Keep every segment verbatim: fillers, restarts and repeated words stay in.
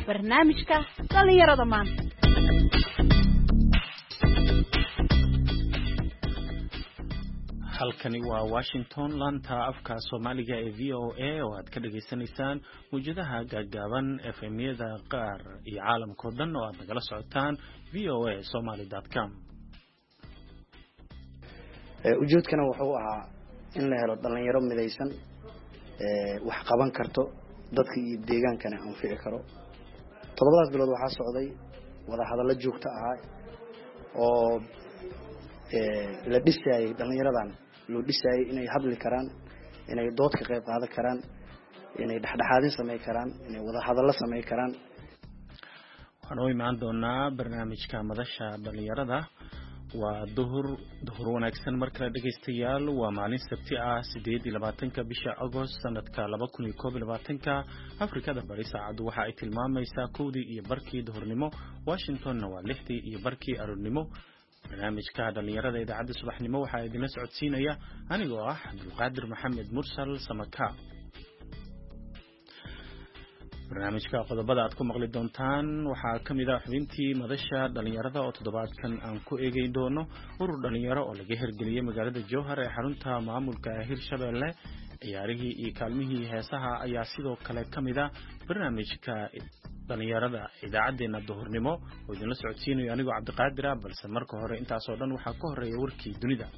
barnaamijka dhalinyarada maanta. halkani waa Washington, laanta afka Soomaaliga ee V O A oo aad ka dhageysanaysaan muujadaha gaagaaban F M-yada qaar iyo caalamka oo dhan oo aad nagala socotaan v o a somali dot com. ujeedkana wuxuu ahaa in la helo dhalinyaro midaysan ee wax qaban karto dadka iyo deegaankana anfici karo. toddobaad bilood waxaa socday wada hadallo joogto ah oo ee la dhisay dhalinyaradan loo dhisay inay hadli karaan, inay dood ka qayb qaadan karaan, inay dhaxdhaxaadin sameey karaan, inay wada hadallo sameey karaan. waxaan u imaan doonaa barnaamijka madasha dhalinyarada. waa duhur duhur wanaagsan markale dhageystayaal. waa maalin sabti ah sideed iyo labaatanka bisha Agost sanadka laba kun iyo koob iyo labaatanka. Afrikada bari saacadu waxa ay tilmaamaysaa kowdii iyo barkii duhurnimo, Washingtonna waa lixdii iyo barkii aroornimo. barnaamijka dhalinyarada idaacadda subaxnimo waxaa idinla socodsiinaya anigoo ah Abdulqaadir Maxamed Mursal Samaka. barnaamijka qodobada aad ku maqli doontaan waxaa ka mid ah xubintii madasha dhalinyarada oo toddobaadkan aan ku eegayn doono urur dhalinyaro oo laga hirgeliyay magaalada Jowhar ee xarunta maamulka Hirshabelle. ciyaarihii iyo kaalmihii heesaha ayaa sidoo kale ka mid ah barnaamijka dhalinyarada idaacadeena duhurnimo oo idinla socodsiinayo anigoo Cabdiqaadir ah. balse marka hore intaas oo dhan waxaa ka horeeya warkii dunida.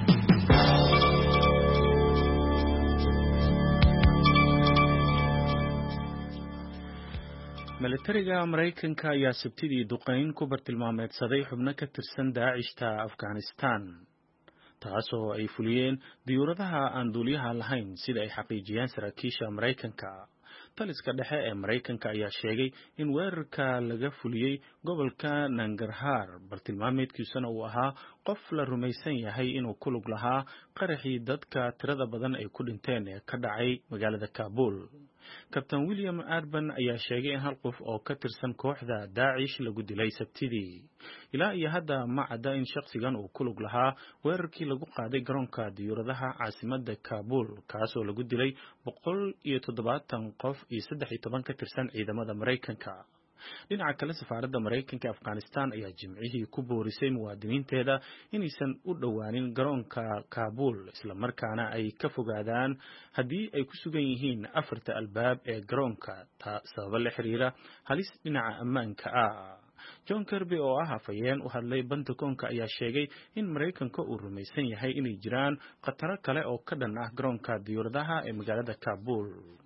militariga Mareykanka ayaa sabtidii duqeyn ku bartilmaameedsaday xubno ka tirsan Daacishta Afghanistan, taasoo ay fuliyeen diyuuradaha aan duuliyaha lahayn sida ay xaqiijiyeen saraakiisha Mareykanka. taliska dhexe ee Mareykanka ayaa sheegay in weerarka laga fuliyey gobolka Nangarhar bartilmaameedkiisuna uu ahaa qof la rumaysan yahay inuu ku lug lahaa qaraxii dadka tirada badan ay ku dhinteen ee ka dhacay magaalada Kabul. Kabtan William Arban ayaa sheegay in hal qof oo ka tirsan kooxda Daacish lagu dilay sabtidii. ilaa iyo hadda ma cadda in shakhsigan uu ku lug lahaa weerarkii lagu qaaday garoonka diyuuradaha caasimadda Kabul, kaasoo lagu dilay boqol iyo toddobaatan qof iyo saddex iyo toban ka tirsan ciidamada Mareykanka. dhinaca kale, safaaradda Mareykanka ee Afghanistan ayaa jimcihii ku boorisay muwaadiniinteeda inaysan u dhowaanin garoonka Kabul, isla markaana ay ka fogaadaan haddii ay ku sugan yihiin afarta albaab ee garoonka sababo la xiriira halis dhinaca ammaanka ah. John Kirby oo ah afhayeen u hadlay Pentagonka ayaa sheegay in Mareykanka uu rumaysan yahay inay jiraan khataro kale oo ka dhan ah garoonka diyuuradaha ee magaalada Kabul.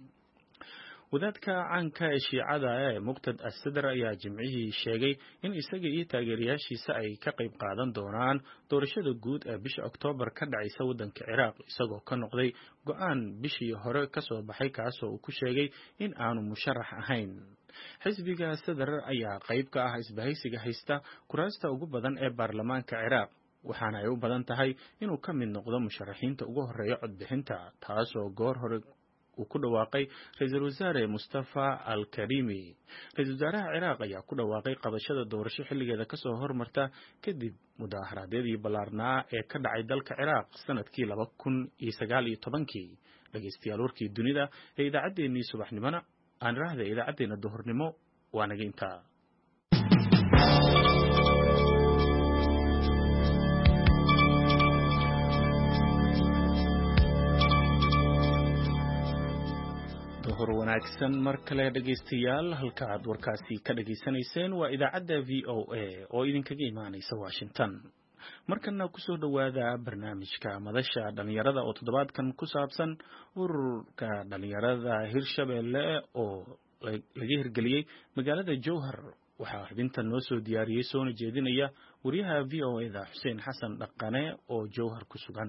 wadaadka caanka ee Shiicada ee Muqtada as-Sadr ayaa jimcihii sheegay in isaga iyo taageerayaashiisa ay ka qayb qaadan doonaan doorashada guud ee bisha Oktoobar ka dhacaysa waddanka Ciraaq, isagoo ka noqday go'aan bishii hore ka soo baxay kaasoo uu ku sheegay in aanu musharax ahayn. xisbiga Sadr ayaa qayb ka ah isbahaysiga haysta kuraasta ugu badan ee baarlamaanka Ciraaq, waxaana ay u badan tahay inuu ka mid noqdo musharaxiinta ugu horeeya codbixinta, taasoo goor hore uu ku dhawaaqay ra'iisul wasaare Mustafa al-Karimi. ra'iisul wasaaraha Ciraaq ayaa ku dhawaaqay qabashada doorasho xilligeeda ka soo hormarta kadib mudaaharaadadii ballaarnaa ee ka dhacay dalka Ciraaq sanadkii laba kun iyo sagaal iyo tobankii. dhageystayaal, warkii dunida ee idaacaddeenii subaxnimona aan raahday idaacadeena duhurnimo waa naga intaa. duhur wanaagsan mar kale dhageystayaal. halka aad warkaasi ka dhageysanayseen waa idaacadda V O A oo idinkaga imaanaysa Washington. markana ku soo dhawaada barnaamijka madasha dhalinyarada oo toddobaadkan ku saabsan ururka dhalinyarada Hirshabelle oo laga hirgeliyay magaalada Jowhar. waxaa xubintan noo soo diyaariyay soona jeedinaya wariyaha V O A da Xuseen Xasan Dhaqane oo Jowhar ku sugan.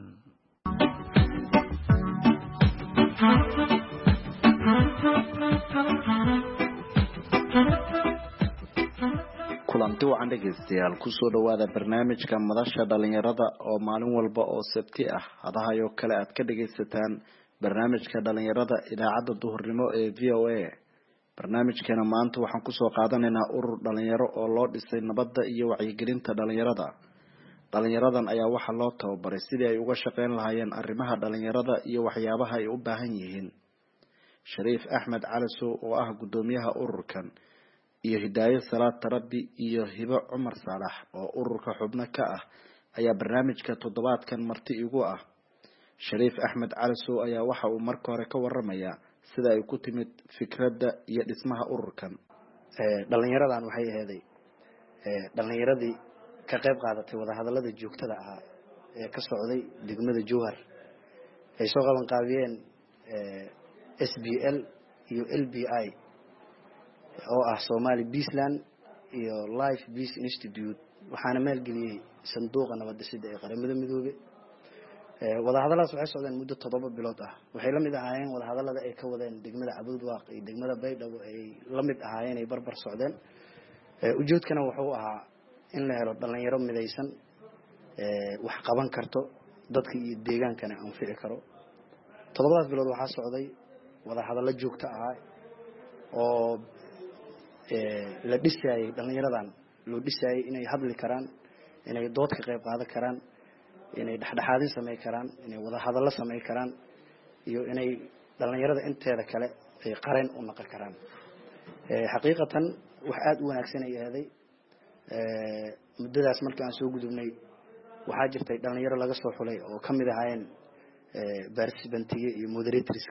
kulanti wacan dhegeystayaal, kusoo dhawaada barnaamijka madasha dhalinyarada oo maalin walba oo sabti ah hadahayo kale aad ka dhegeysataan barnaamijka dhalinyarada idaacadda duhurnimo ee V O A. barnaamijkeena maanta waxaan kusoo qaadanaynaa urur dhalinyaro oo loo dhisay nabadda iyo wacyigelinta dhalinyarada. dhalinyaradan ayaa waxaa loo tababaray sidii ay uga shaqeyn lahaayeen arrimaha dhalinyarada iyo waxyaabaha ay u baahan yihiin. Shariif Axmed Cali Sow oo ah gudoomiyaha ururkan iyo hidaayo salaad tarabi iyo hibo cumar saalax oo ururka xubno ka ah ayaa barnaamijka toddobaadkan marti igu ah. Shariif Axmed Calisow ayaa waxa uu marka hore ka waramayaa sida ay ku timid fikradda iyo dhismaha ururkan. ee dhalinyaradan waxay ahayd ee dhalinyaradii ka qayb qaadatay wada hadallada joogtada ah ee ka socday degmada Jowhar ay soo qaban qaabiyeen ee S B L iyo L B I oo ah Somali Peaceland iyo Life Peace Institute waxaana maalgeliyay sanduuqa nabadda ee qaramada midoobay. ee wada hadalladaas waxay socdeen muddo toddoba bilood ah waxay la mid ahaayeen wada hadallada ay ka wadeen degmada Cabudwaaq iyo degmada Baydhabo ay la mid ahaayeen ay barbar socdeen. ee ujeedkana wuxuu ahaa in la helo dhalinyaro midaysan ee wax qaban karto dadka iyo deegaankana anfici karo. toddobadaas bilood waxaa socday wada hadallo joogto ah oo ee la dhisay dhalinyaradan loo dhisay inay hadli karaan, inay dood ka qayb qaadan karaan, inay dhaxdhaxaadin sameey karaan, inay wada hadallo sameey karaan iyo inay dhalinyarada inteeda kale ay qareen u noqon karaan. ee xaqiiqatan wax aad u wanaagsan ay ahaday. ee muddadaas markii aan soo gudubnay waxaa jirtay dhalinyaro laga soo xulay oo kamid ahaayeen ee participants iyo moderators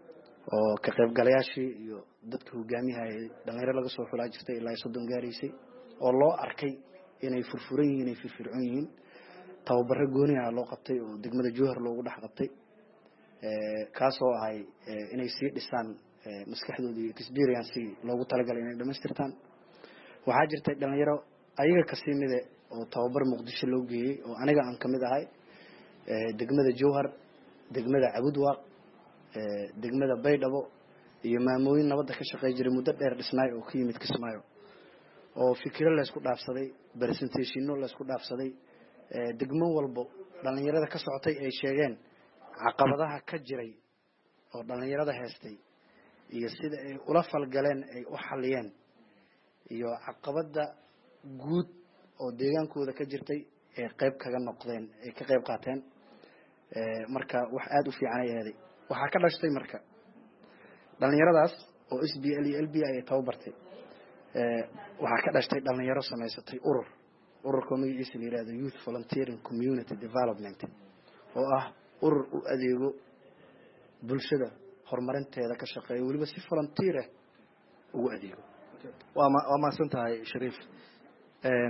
oo ka qaybgalayaashii iyo dadka hogaamiyaha dhalinyaro laga soo xulay jirtay ilaa soddon gaaraysay oo loo arkay inay furfuran yihiin, inay firfircoon yihiin. tababaro gooni ah loo qabtay oo degmada Jowhar loogu dhex qabtay ee kaasoo ahay inay sii dhisaan maskaxdooda iyo experience loogu talagalay inay dhameystirtaan. waxaa jirtay dhalinyaro ayaga ka sii mid oo tababar Muqdisho loo geeyay oo aniga aan kamid ahay ee degmada Jowhar, degmada Cabudwaaq, ee degmada Baydhabo iyo maamooyin nabadda ka shaqeey jiray muddo dheer dhisnay oo ka yimid Kismaayo oo fikiro la isku dhaafsaday, presentation la isku dhaafsaday. ee degmo walbo dhalinyarada ka socotay ay sheegeen caqabadaha ka jiray oo dhalinyarada heestay iyo sida ay ula falgaleen ay u xaliyeen iyo caqabada guud oo deegaankooda ka jirtay ee qayb kaga noqdeen ay ka qayb qaateen. ee marka wax aad u fiican ay ahayd waxa ka dhashtay marka dhalinyaradaas oo S B L iyo L B I ay tababartay ee waxa ka dhashtay dhalinyaro samaysatay urur ururka magaciisa la yiraahdo Youth Volunteering Community Development oo ah urur u adeego bulshada horumarinteeda ka shaqeeya waliba si volunteer ah ugu adeego. waa ma waa maasantahay Shariif. een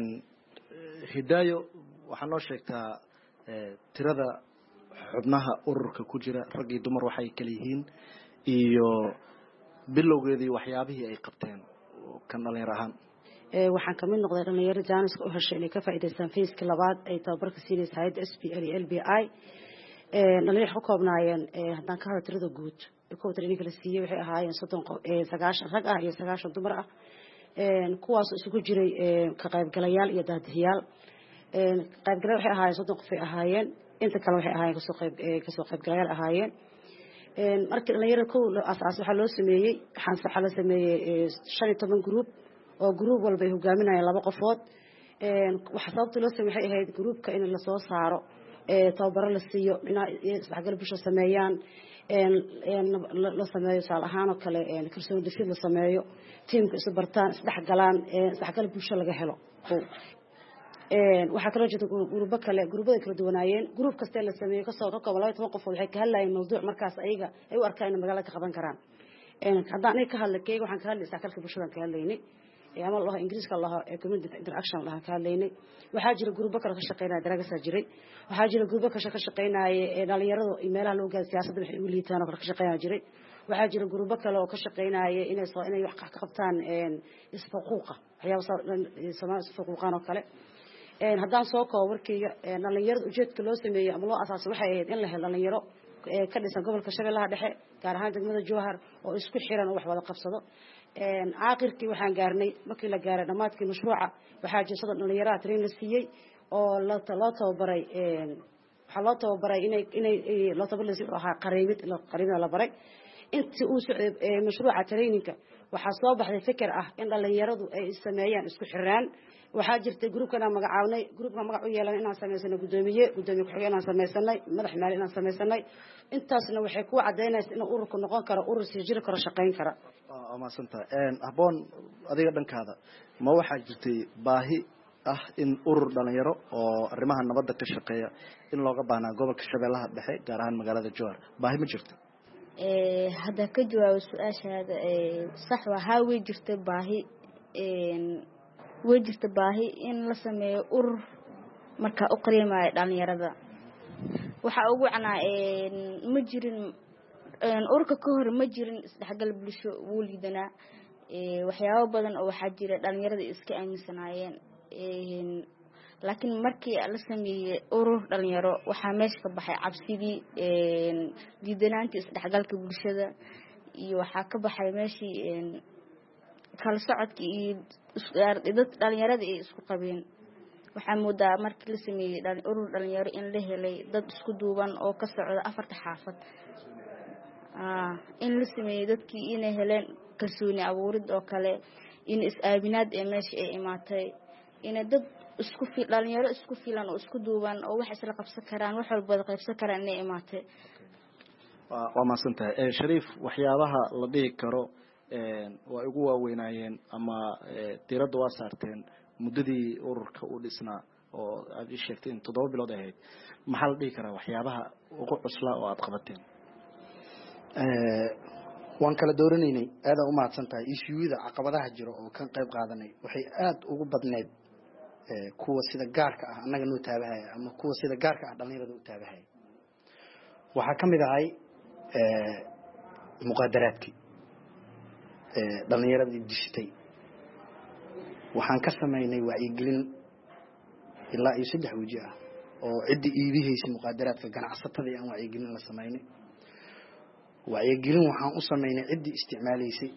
hidaayo waxaa noo sheegtaa tirada xubnaha ururka ku jira rag iyo dumar waxay kala yihiin iyo bilowgeedii waxyaabihii ay qabteen kan dhalinyaro ahaan. ee waxaan kamid noqday dhalinyaro jaaniska u heshay inay ka faa'iideystaan fiiska labaad ay tababarka siinaysa hay'adda S B L iyo L B I. ee dhalinyaro ku koobnaayeen ee haddaan ka hadlo tirada guud ee koob training la siiyay waxay ahaayeen soddon ee sagaashan rag ah iyo sagaashan dumar ah. ee kuwaas isugu jiray ee ka qaybgalayaal iyo daadiyaal. ee qaybgalayaal waxay ahaayeen soddon qof ay ahaayeen, inta kale waxay ahaayeen kasoo qayb ee kasoo qaybgalayaal ahaayeen. ee markii dhalinyaro kow asaas waxa loo sameeyay waxaan sax la sameeyay shan iyo toban group oo group walba ay hogaaminayaan laba qofood. ee waxa sababta loo sameeyay waxay ahayd groupka in la soo saaro ee tababaro la siiyo inay isdhexgal bulsho sameeyaan, ee la sameeyo saal ahaan oo kale ee kalsooni dhisid la sameeyo, teamka isu bartaan, isdhexgalaan, ee isdhexgal bulsho laga helo. ee waxa kale jirta gruubo kale gruubada kala duwanaayeen group kasta la sameeyo ka soo kooban laba iyo toban qofood waxay ka hadlayeen mowduuc markaas ayaga ay u arkaan in magaalada ka qaban karaan. ee haddaan ay ka hadlay waxaan ka hadlay isdhexgalka bulshada ka hadlaynay ama Allah Ingiriiska Allah ee community interaction Allah ka hadlaynay. waxaa jira gruubo kale ka shaqeynaya daraagas jiray, waxaa jira gruubo ka shaqeynaya ee dhalinyarada meelaha loo gaar siyaasadda waxay u liitaan oo ka shaqeynaya jiray. waxaa jira gruubo kale oo ka shaqeynaya inay soo inay wax ka qabtaan ee isfaquuqa waxyaabo Soomaali isfaquuqan oo kale. ee haddaan soo koobo warkayga ee dhalinyarada ujeedka loo sameeyay ama loo asaasay waxay ahayd in la helo dhalinyaro ee ka dhisan gobolka Shabeellaha Dhexe gaar ahaan degmada Jowhar oo isku xiran oo wax wada qabsado. een aakhirkii waxaan gaarnay markii la gaaray dhamaadkii mashruuca waxaa jirta dhalinyaro train la siiyay oo la loo tababaray een waxa loo tababaray inay inay loo tababaray waxa qareemid la qareemid la baray intii uu socday mashruuca traininka waxaa soo baxday fikir ah in dhalinyaradu ay sameeyaan isku xiraan waxaa jirtay groupkan aan magacaabnay groupka magac u yeelan inaan sameysano gudoomiye gudoomiye ku-xigeen aan sameysanay madax maali inaan sameysanay intaasna waxay ku cadeynaysaa in ururku noqon karo urur sii jiri karo shaqeyn kara waa maasanta een haboon adiga dhankaada ma waxaa jirtay baahi ah in urur dhalinyaro oo arrimaha nabadda ka shaqeeya in looga baanaa gobolka Shabeellaha Dhexe gaar ahaan magaalada Jowhar baahi ma jirto ee hada ka jawaab su'aashaada ee sax waa way jirta baahi een way jirta baahi in la sameeyo urur marka u qariimay dhalinyarada waxa ugu wacnaa een ma jirin een ururka ka hor ma jirin isdhexgal bulsho wulidana ee waxyaabo badan oo waxa jira dhalinyarada iska aaminsanaayeen een laakiin markii la sameeyay urur dhalinyaro waxa meesha ka baxay cabsidii een diidanaanta isdhexgalka bulshada iyo waxa ka baxay meeshii een kala socodka iyo dad dhalinyarada ay isku qabeen waxa moodaa markii la sameeyay urur dhalinyaro in la helay dad isku duuban oo ka socda afarta xaafad ah in la sameeyay dadkii inay heleen kalsooni abuurid oo kale in is aabinaad ee meesha ay imaatay in dad isku fiil dhalinyaro isku fiilan oo isku duuban oo wax isla qabsan karaan wax walba qaybsan karaan inay imaatay waa maasantahay ee Shariif waxyaabaha la dhigi karo ee waa ugu waaweynayeen ama tirada waa saarteen muddadii ururka uu dhisnaa oo aad sheegtay in toddoba bilood ahayd maxaa la dhigi karaa waxyaabaha ugu cusla oo aad qabateen ee waan kala dooranaynay aad u mahadsantahay issue-da caqabadaha jira oo kan qayb qaadanay waxay aad ugu badneed ee kuwa sida gaarka ah anaga noo taabahay ama kuwa sida gaarka ah dhalinyarada u taabahay waxa kamid ahay ee muqaadaraadki ee dhalinyarada dishtay waxaan ka sameeynay wacyigelin ilaa iyo saddex waji ah oo cidii iibihaysa muqaadaraadka ganacsatada aan wacyigelin la sameeynay wacyigelin waxaan u sameeynay cidii isticmaalaysay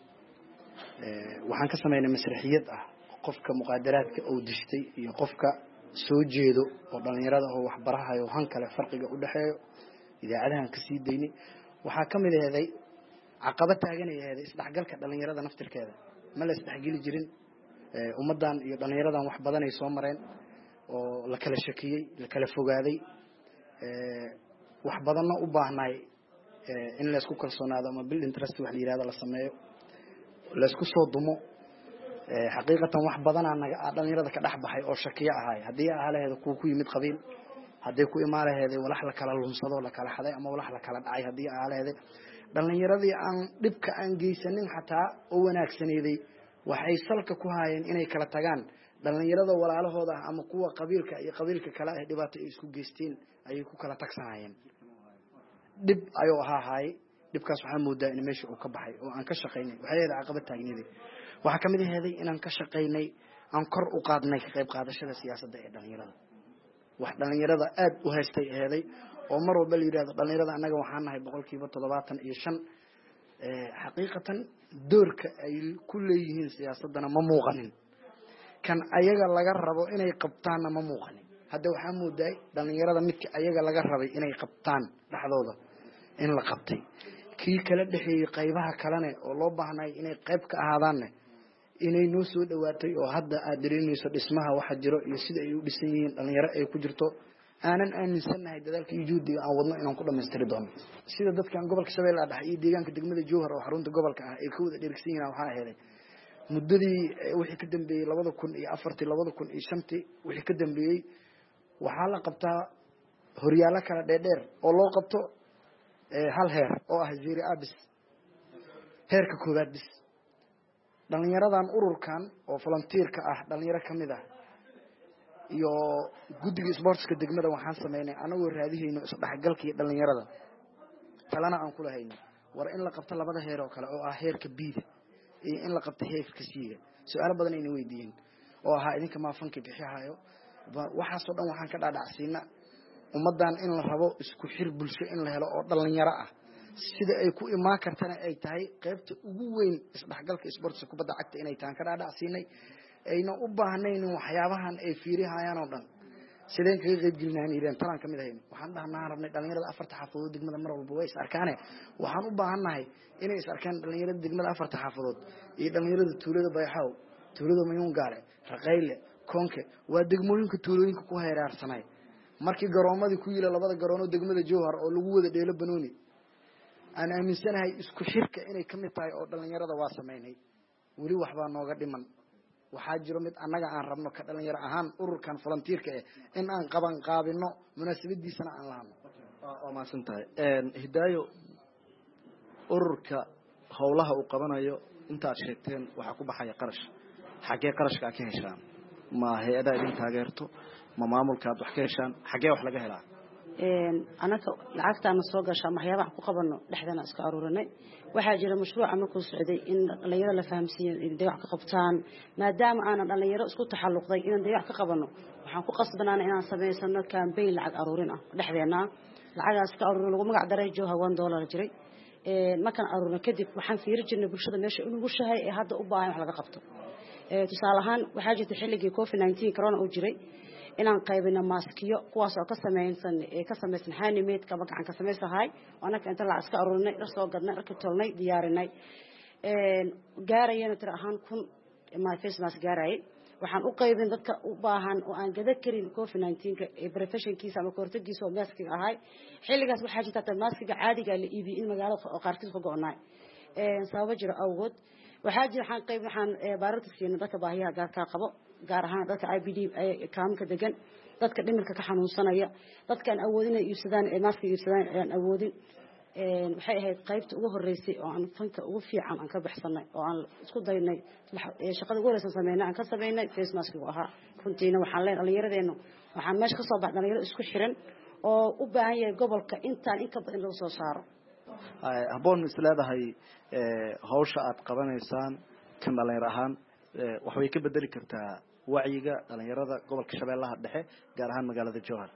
ee waxaan ka sameeynay masraxiyad ah qofka muqaadaraadka oo dishtay iyo qofka soo jeedo oo dhalinyarada oo wax barahayo han kale farqiga u dhaxeeyo idaacadahan ka sii deynay waxa kamid ahayd caqabad taaganayay isdhexgalka dhalinyarada naftirkeeda ma la isdhexgali jirin ee ummadan iyo dhalinyaradan wax badan ay soo mareen oo la kala shakiyay la kala fogaaday ee wax badanna u baahnay ee in la isku kalsoonaado ama build interest wax la yiraahdo la sameeyo la isku soo dumo ee xaqiiqatan wax badan anaga dhalinyarada ka dhaxbaxay oo shakiya ahay hadii ahaleeda ku ku yimid qabiil hadii ku imaalaheeday walax la kala lumsado la kala xaday ama walax la kala dhacay hadii ahaleeday dhalinyaradii aan dhibka aan geysanin xataa oo wanaagsaneeday waxay salka ku haayeen inay kala tagaan dhalinyarada walaalahooda ama kuwa qabiilka iyo qabiilka kala ah dhibaato ay isku geysteen ayay ku kala tagsanayeen dib ayo ahaay dibkaas waxa moodaa in meesha uu ka baxay oo aan ka shaqeynay waxay ahayd caqabad taagneed waxa kamid ahayd inaan ka shaqeynay aan kor u qaadnay ka qayb qaadashada siyaasadda ee dhalinyarada wax dhalinyarada aad u haystay ahayd oo mar walba la yiraahdo dhalinyarada anaga waxaan nahay boqolkiiba toddobaatan iyo shan ee xaqiiqatan doorka ay ku leeyihiin siyaasadana ma muuqanin kan ayaga laga rabo inay qabtaan ma muuqanin hadda waxa mooday dhalinyarada midka ayaga laga rabay inay qabtaan dhaxdooda in la qabtay kii kala dhaxeeyay qaybaha kalena oo loo baahnay inay qayb ka ahaadaan inay noo soo dhawaatay oo hadda aad dareemayso dhismaha waxa jiro iyo sida ay u dhisan yihiin dhalinyaro ay ku jirto aanan aaminsanahay dadaalka iyo juhdiga aan wadno inaan ku dhameystiri doono sida dadkan gobolka Shabeellaha Dhexe iyo deegaanka degmada Jowhar oo xarunta gobolka ah ay ka wada dheregsan yihiin waxa ahayd muddadii wixii ka dambeeyay labada kun iyo afartii labada kun iyo shantii wixii ka dambeeyay waxa la qabtaa horyaalo kala dheedheer oo loo qabto hal heer oo ah Ziri Abis heerka koowaad bis dhalinyaradan ururkan oo volunteer-ka ah dhalinyaro kamid ah iyo guddiga sportska degmada waxaan sameeynay anagoo raadihayno isdhexgalka dhalinyarada talana aan kula hayno war in la qabto labada heer oo kale oo ah heerka B-da iyo in la qabto heerka C-ga su'aalo badan ay weydiiyeen oo aha idinka ma fanka bixiyahayo waxa soo dhan waxaan ka dhaadhacsiina ummadan in la rabo isku xir bulsho in la helo oo dhalinyaro ah sida ay ku imaan kartana ay tahay qaybta ugu weyn isdhexgalka sportska kubadda cagta inay taan ka dhaadhacsiinay ayna u baahnayn waxyaabahan ay fiirihayaan oo dhan sideen kaga qayb gelinayn ireen talan kamid ahayn waxaan dhahnaa rabnay dhalinyarada afarta xaafadood degmada mar walba way is arkaane waxaan u baahanahay inay is arkaan dhalinyarada degmada afarta xaafadood iyo dhalinyarada tuulada Bayxaw tuulada Mayuun Gaare Raqayle Konke waa degmooyinka tuulooyinka ku heeraarsanay markii garoomadii ku yila labada garoono degmada Jowhar oo lagu wada dheelo banooni aan aaminsanahay isku xirka inay kamid tahay oo dhalinyarada waa sameynay wali waxba nooga dhiman waxaa jiro mid annaga aan rabno ka dhalinyaro ahaan ururkan volunteerka ah in aan qaban qaabino munaasabadiisana aan lahaano waa maasan tahay een hidaayo ururka howlaha uu qabanayo intaad sheegteen waxa ku baxaya qarash xagee qarashka ka heshaan ma hay'adaha idin taageerto ma maamulka aad wax ka heshaan xagee wax laga helaa een anaka lacagtaana soo gashaa waxyaabaha ku qabano dhexdana iska aruurinay waxaa jira mashruuc ama ku socday in dhalinyarada la fahamsiiyo in dayac ka qabtaan maadaama aan dhalinyaro isku taxalluqday in dayac ka qabano waxaan ku qasbanaana inaan sameysano campaign lacag aruurin ah dhexdeena lacagaas ka aruurin lagu magac daray Jowhar one dollar jiray ee markaan aruurno kadib waxaan fiiri jirnay bulshada meesha inuu shahay ee hadda u baahan wax laga qabto ee tusaale ahaan waxaa jirtay xilligii covid nineteen corona uu jiray inaan qaybino maaskiyo kuwaas oo ka sameeysan ee ka sameeysan handmade ka gacan ka sameeysahay anaka inta la iska aruurinay soo gadnay arka tolnay diyaarinay een gaarayna tir ahaan kun ma face mask gaaray waxaan u qaybin dadka u baahan oo aan gada karin covid nineteen ka ee professionkiisa ama kortagiisa oo maskiga ahay xilligaas waxaa jirta maskiga caadiga la iibiyo in magaalada oo qaarkiis ka go'nay een sabab jiro awgood waxaa jira waxaan qayb waxaan baararta siina dadka baahiyaha gaarka qabo gaar ahaan dadka I B D kaamka degan dadka dhimirka ka xanuunsanaya dadka aan awoodin inay iibsadaan ee maaska iibsadaan aan awoodin een waxay ahayd qaybta ugu horeysay oo aan fanka ugu fiican aan ka baxsanay oo aan isku daynay shaqada ugu horeysan sameynay aan ka sameynay face mask oo ahaa runtiina waxaan leeyahay dhalinyaradeena waxaan meesha ka soo baxay dhalinyaro isku xiran oo u baahan yahay gobolka intaan in ka badan lagu soo saaro habboon is leedahay hawsha aad qabanaysaan kan dhalinyaro ahaan wax way ka bedeli kartaa wacyiga dhalinyarada gobolka Shabeellaha Dhexe gaar ahaan magaalada Jowhar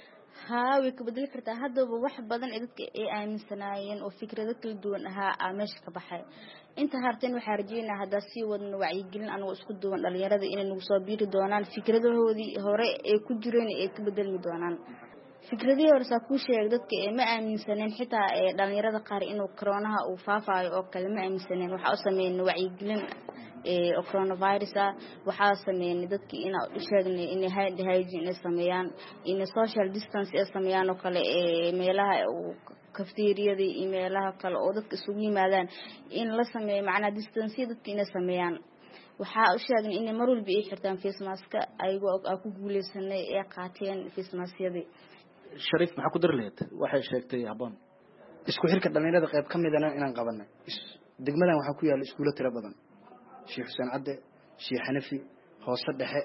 haa way ka bedeli kartaa haddaba wax badan ee dadka ay aaminsanaayeen oo fikrado kala duwan ahaa meesha ka baxay inta harteen waxa rajayna hadda si wadna wacyigelin anagu isku duwan dhalinyarada inay nagu soo biiri doonaan fikradahoodii hore ee ku jireen ee ka bedelmi doonaan fikradii hore saa ku sheegay dadka ee ma aaminsaneen xitaa ee dhalinyarada qaar inuu corona uu faafayo oo kale ma aaminsaneen waxa uu sameeyay wacyigelin ee coronavirus waxa sameeyay dadkii in uu sheegnay in hand hygiene ay sameeyaan in social distance ay sameeyaan oo kale ee meelaha uu cafeteria-da iyo meelaha kale oo dadka isugu yimaadaan in la sameeyo macna distance dadka inay sameeyaan waxa uu sheegnay in mar walba ay xirtaan face mask ayagoo ku guuleysanay ee qaateen face mask-yadii Sharif maxaa ku darleed waxay sheegtay habboon isku xirka dhalinyarada qayb kamidana inaan qabanay degmadan waxa ku yaal iskuulo tiro badan Sheikh Xuseen Cadde Sheikh Xanafi hoose dhexe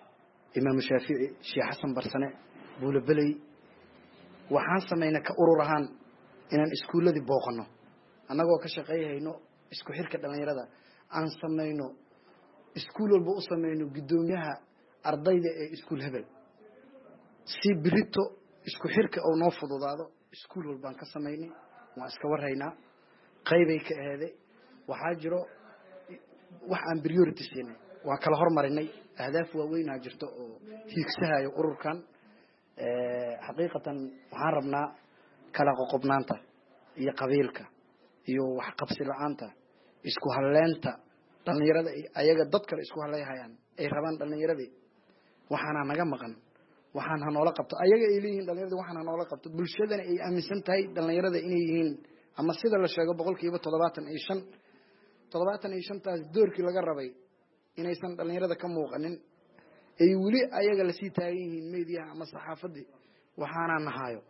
Imaam Shaafici Sheikh Xasan Barsane Buulabelay waxaan sameeynaa ka urur ahaan inaan iskuuladii booqano anagoo ka shaqeeyayno isku xirka dhalinyarada aan sameeyno iskuul walba u sameeyno gudoomiyaha ardayda ee iskuul hebel si birito isku xirka oo noo fududaado iskuul walbaan ka sameeynay waan iska waraynaa qaybay ka aheeday waxaa jiro wax aan priority siinay waan kala hormarinay ahdaaf waaweyn ah jirto oo hiigsahayo ururkan ee xaqiiqatan waxaan rabnaa kala qoqobnaanta iyo qabiilka iyo wax qabsi la'aanta isku haleenta dhalinyarada ayaga dad kale isku haleeyayaan ay rabaan dhalinyarada waxaana naga maqan waxaan hanoola qabto ayaga ay leeyihiin dhalinyarada waxaan hanoola qabto bulshadana ay aaminsan tahay dhalinyarada inay yihiin ama sida la sheego boqolkiiba toddobaatan iyo shan toddobaatan iyo shan taas doorkii laga rabay inaysan dhalinyarada ka muuqanin ay weli ayaga la sii taagan yihiin meediyaha ama saxaafadii waxaana nahayo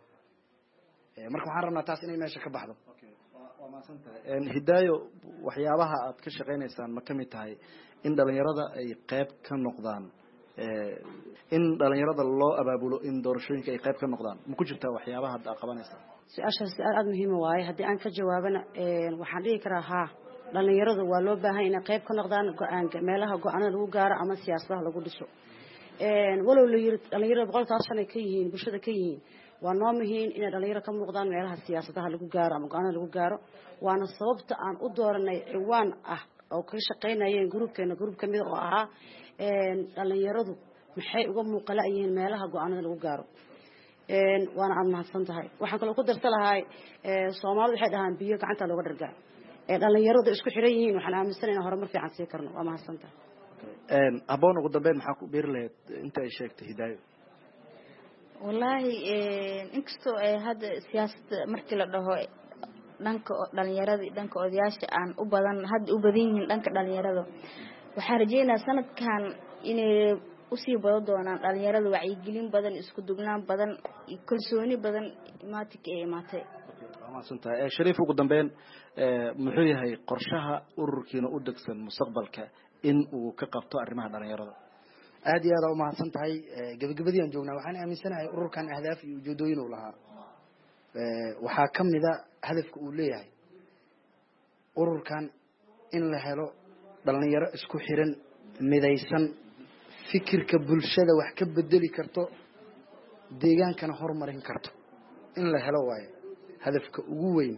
marka waxaan rabnaa taas inay meesha ka baxdo waa maasantahay een hidaayo waxyaabaha aad ka shaqeynaysaan ma kamid tahay in dhalinyarada ay qayb ka noqdaan ee in dhalinyarada loo abaabulo in doorashooyinka ay qayb ka noqdaan ma ku jirtaa waxyaabaha aad qabanaysaa su'aashaas aad muhiim waaye haddii aan ka jawaabana een waxaan dhihi karaa haa dhalinyaradu waa loo baahan inay qayb ka noqdaan go'aanka meelaha go'aanada lagu gaaro ama siyaasadaha lagu dhiso een walow la yiri dhalinyarada boqolkiiba shan ay ka yihiin bulshada ka yihiin waa noo muhiim in dhalinyaro ka muuqdaan meelaha siyaasadaha lagu gaaro ama go'aanada lagu gaaro waana sababta aan u dooranay ciwaan ah oo ka shaqeynayeen groupkeena group kamid oo ahaa een dhalinyaradu maxay uga muuqala yihiin meelaha go'aanada lagu gaaro een waana aad mahadsan tahay waxaan kaloo ku darsan lahay ee Soomaalidu waxay dhahaan biyo gacanta looga dhargaa ee dhalinyaradu isku xiran yihiin waxaan aaminsanahay in horumar fiican sii karno waa mahadsan tahay een aboon ugu dambeyn maxaa ku beer lahayd inta ay sheegtay Hidaayo wallahi ee inkastoo ay hadda siyaasadda markii la dhaho dhanka dhalinyarada dhanka odayaasha aan u badan had u badan yihiin dhanka dhalinyarada waxaan rajaynayaa sanadkan inay u sii badan doonaan dhalinyarada wacyigelin badan isku dugnaan badan iyo kalsooni badan imaatik ee imaatay maasantahay ee Shariif ugu dambeyn ee muxuu yahay qorshaha ururkiina u degsan mustaqbalka in uu ka qabto arrimaha dhalinyarada aad iyo aad u mahadsan tahay gabagabadii aan joognaa waxaan aaminsanahay ururkan ahdaaf iyo ujeedooyin uu lahaa ee waxa kamida hadafka uu leeyahay ururkan in la helo dhalinyaro isku xiran midaysan fikirka bulshada wax ka bedeli karto deegaankana horumarin karto in la helo waaye hadafka ugu weyn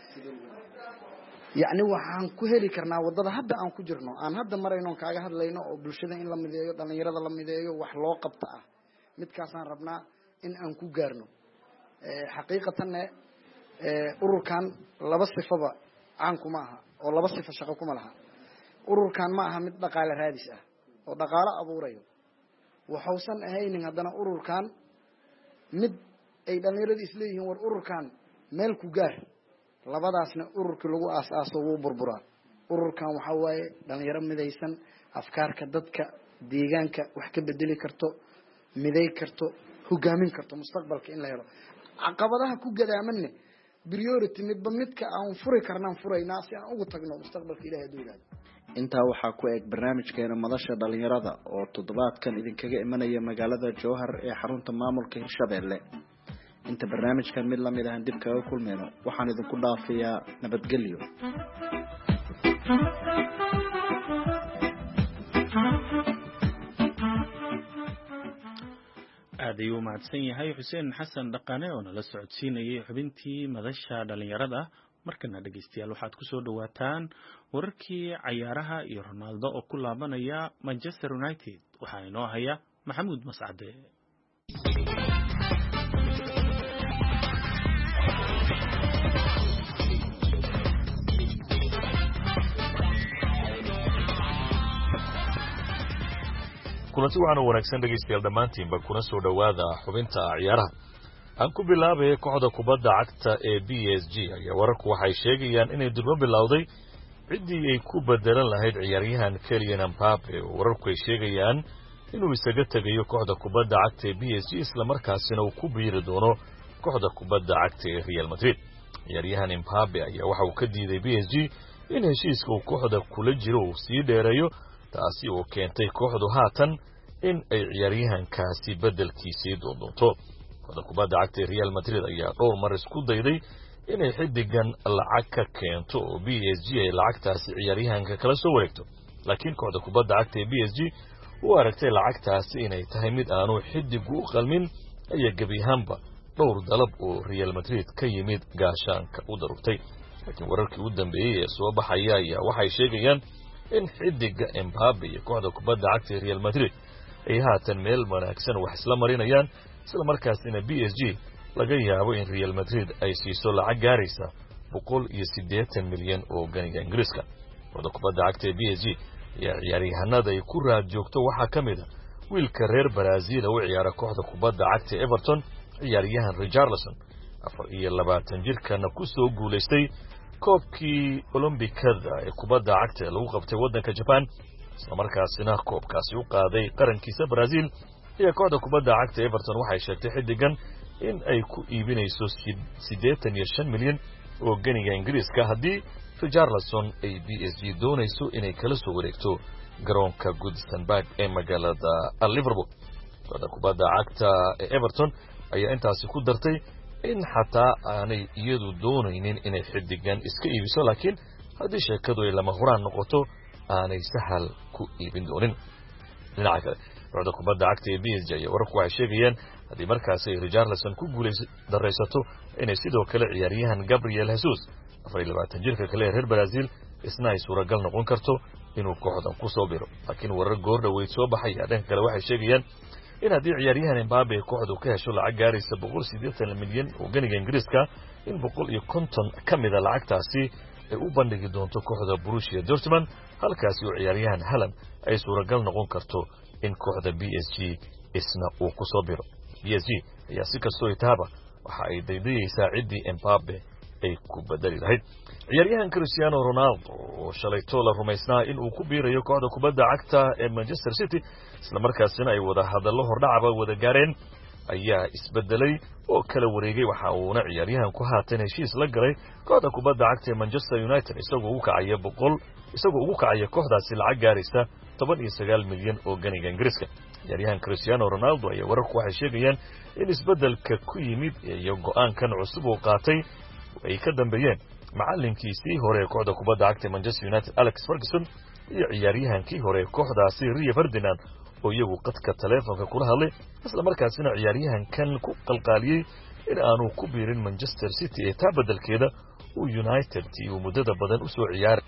يعني waxaan ku heli karnaa wadada hadda aan ku jirno aan hadda marayno kaaga hadlayno oo bulshada in la mideeyo dhalinyarada la mideeyo wax loo qabta ah midkaas aan rabnaa in aan ku gaarno ee xaqiiqatan ee ururkan laba sifaba aan kuma aha oo laba sifo shaqo kuma laha ururkan ma aha mid dhaqaale raadis ah oo dhaqaale abuurayo waxausan ahaynin haddana ururkan mid ay dhalinyarada isleeyihiin war ururkan meel ku gaar labadaasna ururka lagu aasaaso wuu burburaa ururkan waxa waaye dhalinyaro midaysan afkaarka dadka deegaanka wax ka bedeli karto miday karto hogaamin karto mustaqbalka in la helo caqabadaha ku gadaamanne priority midba midka aan furi karnaan furaynaa si aan ugu tagno mustaqbalka ilaahay dowladda intaa waxaa ku eg barnaamijkeena madasha dhalinyarada oo toddobaadkan idinkaga imanaya magaalada Jowhar ee xarunta maamulka Hirshabelle inta barnaamijkan mid la mid ah dib kaga kulmayno waxaan idinku dhaafiyaa nabadgelyo aad ayuu mahadsan yahay Xuseen Xasan Dhaqane oo nala socodsiinayay xubintii madasha dhalinyarada markana dhageystayaal waxaad ku soo dhawaataan wararkii cayaaraha iyo Ronaldo oo ku laabanaya Manchester United waxaa inoo haya Maxamuud Mascade kulanti waxaan wanaagsan dhageystayaal dhamaantiinba kuna soo dhawaada xubinta ciyaaraha aan ku bilaabay kooxda kubadda cagta ee B S G ayaa wararku waxay sheegayaan inay durba bilowday ciddii ay ku bedelan lahayd ciyaaryahan Kylian Mbappe oo wararku ay sheegayaan inuu isaga tagayo kooxda kubadda cagta ee B S G isla markaasina uu ku biiri doono kooxda kubadda cagta ee Real Madrid ciyaaryahan Mbappe ayaa waxa uu ka diiday B S G in heshiiska uu kooxda kula jiro uu sii dheereeyo taasi oo keentay kooxdu haatan in ay ciyaaryahankaasi bedelkiisii doonto kooxda kubadda cagta ee Real Madrid ayaa dhowr mar isku dayday inay xidigan lacag ka keento oo B S G ay lacagtaasi ciyaaryahanka kala soo wareegto laakiin kooxda kubadda cagta ee B S G uu aragtay lacagtaasi inay tahay mid aanu xidigu u qalmin ayaa gebi ahaanba dhowr dalab oo Real Madrid ka yimid gaashaanka u darugtay laakiin wararkii u dambeeyay ee soo baxaya ayaa waxay sheegayaan in xidiga Mbappe iyo kooxda kubadda cagta ee Real Madrid ay haatan meel wanaagsan wax isla marinayaan isla markaasina B S G laga yaabo in Real Madrid ay siiso lacag gaaraysa boqol iyo siddeetan milyan oo ganiga Ingiriiska kooxda kubadda cagta ee B S G ayaa ciyaaryahanada ay ku raad joogto waxaa ka mid ah wiilka reer Brazil oo ciyaara kooxda kubadda cagta ee Everton ciyaaryahan Richarlison afar iyo labaatan jirkana ku soo guuleystay koobkii Olombikada ee kubadda cagta lagu qabtay waddanka Japan isla markaasina koobkaasi u qaaday qarankiisa Brazil iyo kooxda kubadda cagta Everton waxay sheegtay xidigan in ay ku iibinayso siddeetan iyo shan milyan oo ganiga Ingiriiska haddii Richarlison ay B S G doonayso inay kala soo wareegto garoonka Goodison Park ee magaalada Liverpool kooxda kubadda cagta ee Everton ayaa intaasi ku dartay in xataa aanay iyadu doonaynin inay xidigan iska iibiso laakiin haddii sheekadu ay lama huraan noqoto aanay sahal ku iibin doonin dhinaca kale kooxda kubadda cagta ee B S G ayaa wararku waxay sheegayaan haddii markaasi ay Richarlison ku guuldaraysato inay sidoo kale ciyaaryahan Gabriel Jesus afar iyo labaatan jirka kale ee reer Brazil isna ay suuragal noqon karto inuu kooxdan ku soo biro laakiin warar goor dhaweyd soo baxaya dhanka kale waxay sheegayaan in haddii ciyaaryahan Mbappe kooxdu ka hesho lacag gaaraysa boqol iyo siddeetan milyan oo ganiga Ingiriiska in boqol iyo konton ka mid ah lacagtaasi ay u bandhigi doonto kooxda Borussia Dortmund halkaasi oo ciyaaryahan Haaland ay suuragal noqon karto in kooxda B S G isna uu ku soo biro B S G ayaa si kastoo itaaba waxa ay daydayaysaa ciddii Mbappe ay ku bedeli lahayd ciyaaryahan Cristiano Ronaldo oo shalay tola rumaysnaa in uu ku biirayo kooxda kubadda cagta ee Manchester City isla markaasina ay wada hadallo hordhacaba wada gaareen ayaa isbedelay oo kala wareegay waxa uuna ciyaaryahan ku haatan heshiis la galay kooxda kubadda cagta ee Manchester United isagoo ugu kacaya boqol isagoo ugu kacaya kooxdaasi lacag gaaraysa toban iyo sagaal milyan oo ganiga Ingiriiska ciyaaryahan Cristiano Ronaldo ayaa wararku waxay sheegayaan in isbedelka ku yimid iyo go'aankan cusub oo qaatay ay ka dambeeyeen macalinkiisii hore kooxda kubadda cagta ee Manchester United Alex Ferguson iyo ciyaaryahankii hore kooxdaasi Rio Ferdinand oo iyagu qadka taleefanka kula hadlay isla markaasina ciyaaryahankan ku qalqaaliyay in aanu ku biirin Manchester City ee taa bedelkeeda uu United tii muddada badan u soo ciyaaray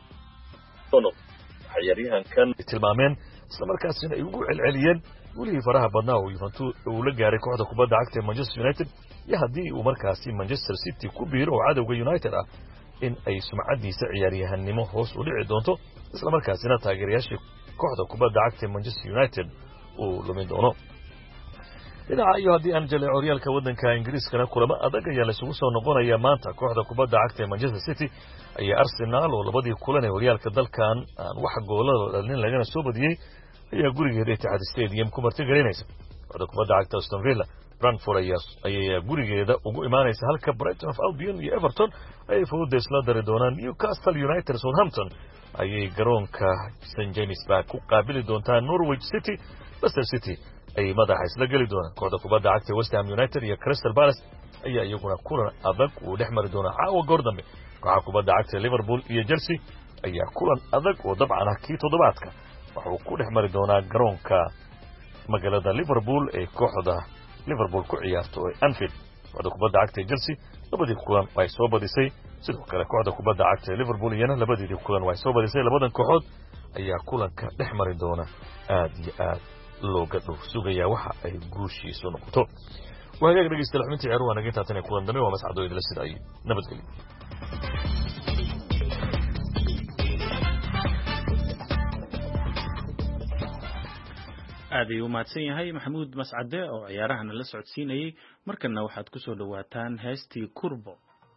ciyaaryahankan tilmaameen isla markaasina ay ugu celceliyeen weli faraha badnaa oo Juventus uu la gaaray kooxda kubadda cagta ee Manchester United iyo haddii uu markaasi Manchester City ku biiro oo cadawga United ah in ay sumcadiisa ciyaaryahanimo hoos u dhici doonto isla markaasina taageerayaasha kooxda kubadda cagta ee Manchester United uu lumin doono dhinaca iyo haddii aan jaleeco horyaalka waddanka Ingiriiskana kulamo adag ayaa la isugu soo noqonaya maanta kooxda kubadda cagta ee Manchester City ayaa Arsenal oo labadii kulan ee horyaalka dalkan aan wax goolada dhalin lagana soo badiyay ayaa gurigeeda Etihad Stadium ku martigelinaysa kooxda kubadda cagta Aston Villa Brentford ayaa gurigeeda ugu imaanaysa halka Brighton of Albion iyo Everton ay fudud isla dari doonaan Newcastle United Southampton ayay garoonka Saint James Park ku qaabili doontaan Norwich City Leicester City ay madaxa isla gali doonaan kooxda kubadda cagta West Ham United iyo Crystal Palace ayaa iyaguna kulan adag uu dhex mari doona caawa goor dambe kooxda kubadda cagta Liverpool iyo Chelsea ayaa kulan adag oo dabcan ah kii toddobaadka wuxuu ku dhex mari doonaa garoonka magaalada Liverpool ee kooxda Liverpool ku ciyaarto ee Anfield kooxda kubadda cagta Chelsea labadii kulan way soo badisay sidoo kale kooxda kubadda cagta Liverpool iyana labadii kulan way soo badisay labadan kooxood ayaa kulanka dhex mari doona aad iyo aad looga dhow sugaya waxa ay guushiisu noqoto وهاجاك dhageysta xubintii ciyaar waa naga intaatan kulan dambe waa mas'aado idil sida ay nabadgelyo aad ayuu mahadsan yahay maxamuud mascade oo ciyaarahana la socodsiinayay markana waxaad ku soo dhawaataan heestii kurbo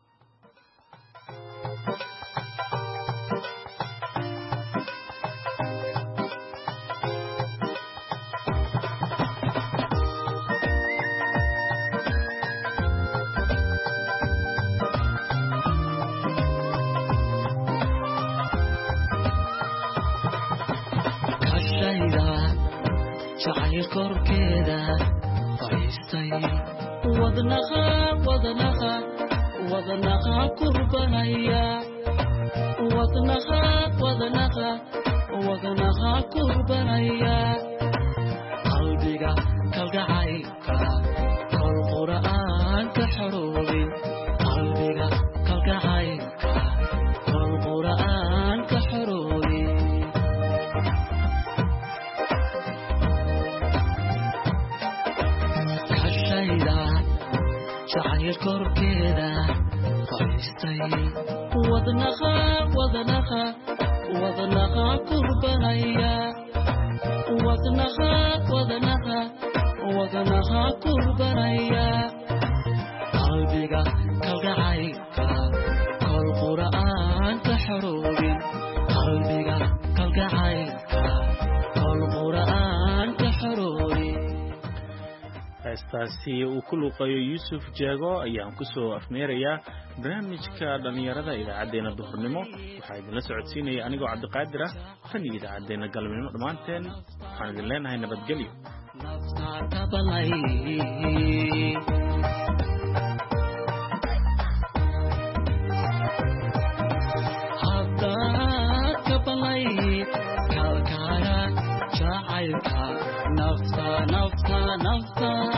korkeeda haystay wadnaqa wadnaqa wadnaqa kurbanaya wadnaqa wadnaqa wadnaqa kurbanaya qalbiga kalgacaylka kol qur'aan ka xoroobin qalbiga kalgacaylka kol qur'aan ka xoroobin jacayl korkeeda haystay wadnaqa wadnaqa wadnaqa kurbanaya wadnaqa wadnaqa wadnaqa kurbanaya qalbiga kalgacaylka kol qur'aan ka xoroobin qalbiga kalgacaylka kol qur'aan ka xoroobin heestaasi uu ku luuqayo Yuusuf Jaago ayaan ku soo afmeerayaa barnaamijka dhalinyarada idaacadeena duhurnimo waxaa idinla socodsiinaya anigoo Cabdiqaadir ah tan iyo idaacadeena galabnimo dhamaanteen waxaan idin leenahay nabadgelyo kalkaya jacaylka nafta nafta nafta